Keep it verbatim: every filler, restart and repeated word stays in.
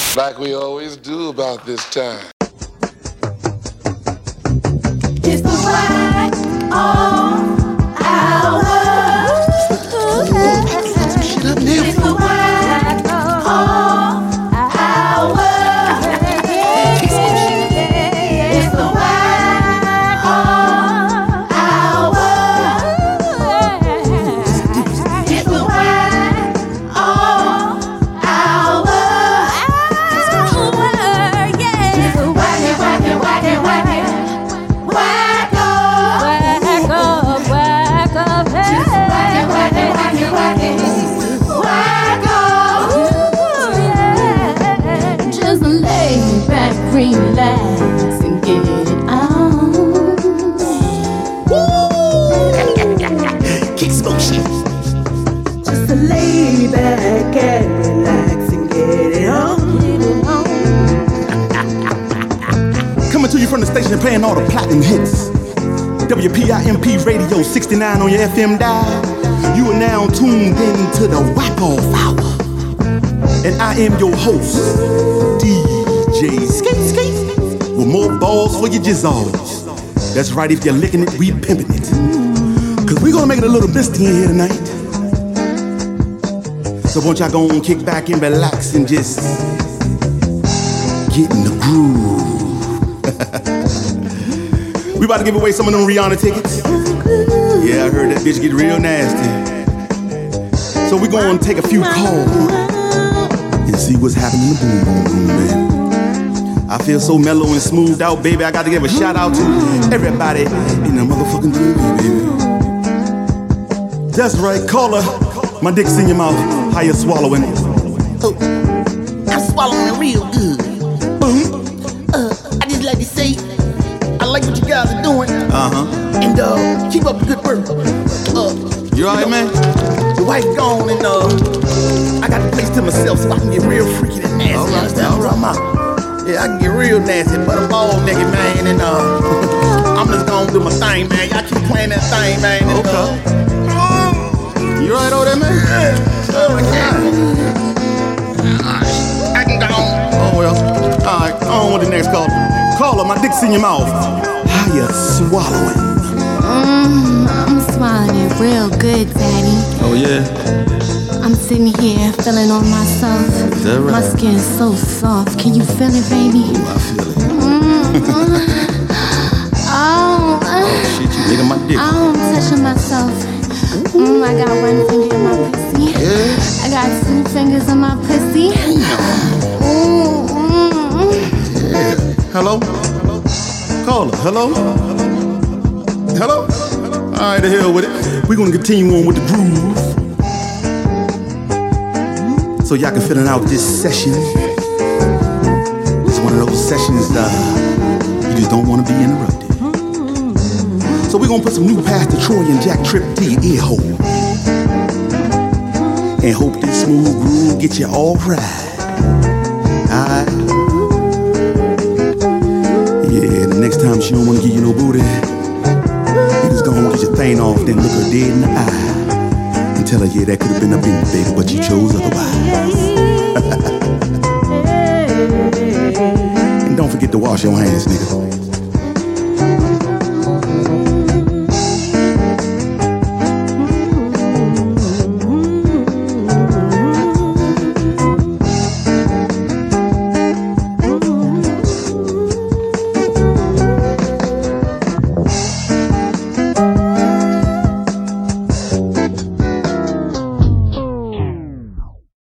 Like we always do about this time. It's the Wax Off Hour. It's the Wax Off Hour. It's the Wax Off Hour. It's the Wax Off Hour. It's the Wacky, Wacky, Wacky, Wacky. Whack up, whack up, whack up, hey. Whack it, whack it, whack it, whack up. Ooh, yeah. Just lay back, relax, and get it on. Kick smoke shit. Just lay back and relax and get it on. Coming to you from the station and playing all the platinum hits. W P I M P Radio sixty-nine on your F M dial. You are now tuned in to the Whack Off Hour. And I am your host, D J Skate Skate. With more balls for your jizzles. That's right, if you're licking it, we pimping it. Cause we're gonna make it a little misty in here tonight. So won't y'all go and kick back and relax and just get in the groove. We about to give away some of them Rihanna tickets. Yeah, I heard that bitch get real nasty. So we gonna take a few calls and see what's happening in the boom boom room, man. I feel so mellow and smoothed out, baby. I got to give a shout out to everybody in the motherfucking T V, baby. That's right, caller. My dick's in your mouth. How you swallowing it? Oh, I'm swallowing real good. Boom. Uh, I just like to say, I like what you guys are doing. Uh-huh. And uh, keep up the good work. Uh, You alright, know, man? The wife gone and uh, I got the place to myself so I can get real freaky and nasty. All right, Understand what I'm talking about? Yeah, I can get real nasty, but I'm all naked, man. And uh, I'm just gonna do my thing, man. Y'all keep playing that thing, man. And, Okay. Uh, You alright over there, man? oh my God. I can go. Oh, well. Alright, on with the next caller. Caller, my dick's in your mouth. How you swallowing? Mm, I'm swallowing it real good, Daddy. Oh, yeah? I'm sitting here feeling on myself. Is that right? My skin's so soft. Can you feel it, baby? Ooh, I feel it. Mm. Oh, Oh, shit, you licking my dick. I'm touching myself. Mm, I got one finger in my pussy. Yeah? I got two fingers in my pussy. Ooh, mm. Yeah. Hello? Caller, hello? Hello? Alright, the hell with it. We're gonna continue on with the groove. So y'all can fill out this session. It's one of those sessions that you just don't want to be interrupted. So we're gonna put some new Pastor Troy and Jack Tripp to your ear hole. And hope this smooth groove get you all right. Alright? Yeah, the next time she don't wanna give you no booty, you just gonna get your thing off, then look her dead in the eye and tell her, yeah, that could have been a big baby, but you chose otherwise. And don't forget to wash your hands, nigga.